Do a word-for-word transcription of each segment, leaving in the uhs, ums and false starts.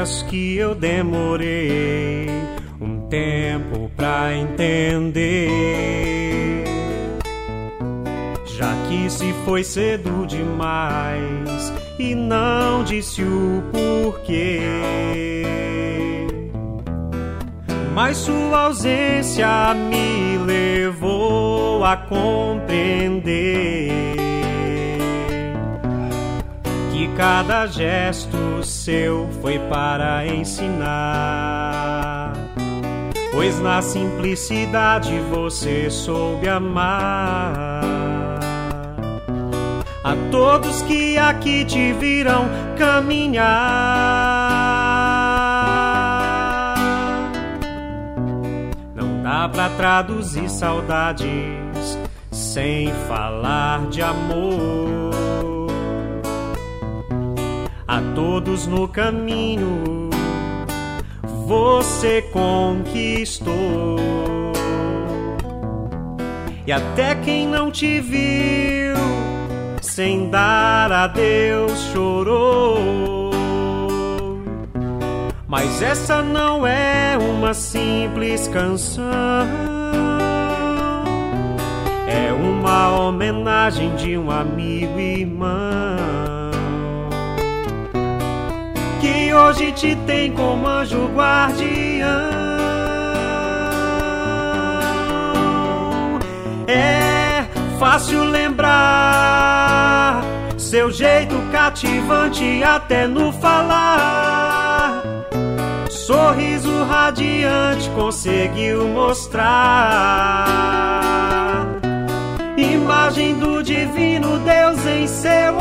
confesso que eu demorei um tempo pra entender, já que se foi cedo demais e não disse o porquê. Mas sua ausência me levou a compreender que cada gesto seu foi para ensinar, pois na simplicidade você soube amar. A todos que aqui te virão caminhar, não dá pra traduzir saudades sem falar de amor. A todos no caminho você conquistou, e até quem não te viu sem dar adeus chorou. Mas essa não é uma simples canção, é uma homenagem de um amigo e irmão que hoje te tem como anjo guardião. É fácil lembrar seu jeito cativante até no falar, sorriso radiante conseguiu mostrar, imagem do divino Deus em seu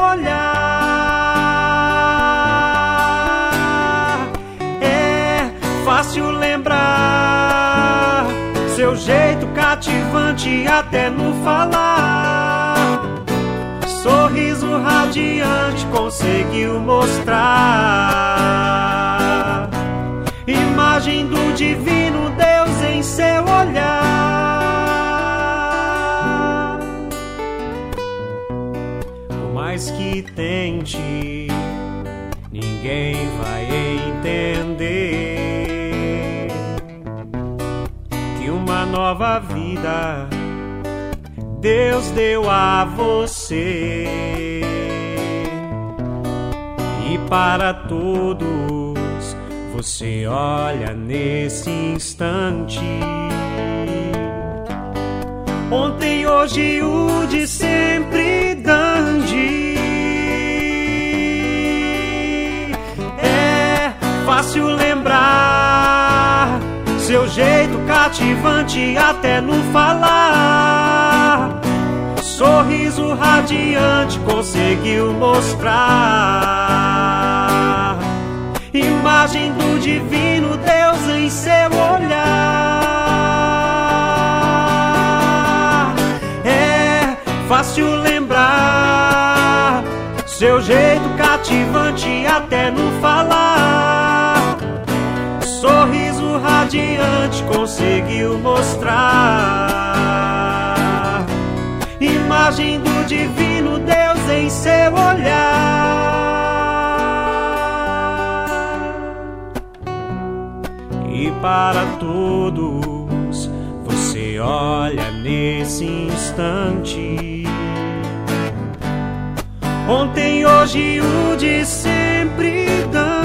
olhar. É fácil lembrar seu jeito cativante até no falar, sorriso radiante conseguiu mostrar, imagem do divino Deus em seu olhar. Por mais que tente, ninguém vai entender que uma nova vida Deus deu a você, e para todos você olha nesse instante, ontem, hoje, o de sempre, Dandy. É fácil lembrar seu jeito cativante até no falar, sorriso radiante conseguiu mostrar, imagem do divino Deus em seu olhar. É fácil lembrar seu jeito cativante até no falar, sorriso radiante conseguiu mostrar, imagem do divino Deus em seu olhar. E para todos você olha nesse instante, ontem, hoje, o de sempre,